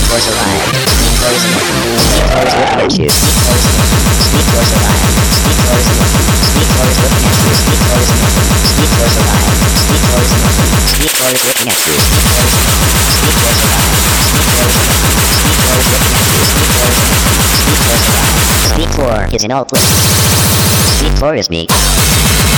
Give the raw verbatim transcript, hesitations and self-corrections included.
Force alive. Speed Force alive. Speed Force looking at you. Speed Force alive. Speed Force alive. Speed Force alive. Speed Force looking at you. Speed Force alive. Speed Force alive. Speed Force alive. Speed Force looking at you. Speed Force alive. Speed Force alive. Speed Force alive. Speed Force looking at you. Speed Force alive. Speed Force alive. Speed four is in all places. Speed four is me.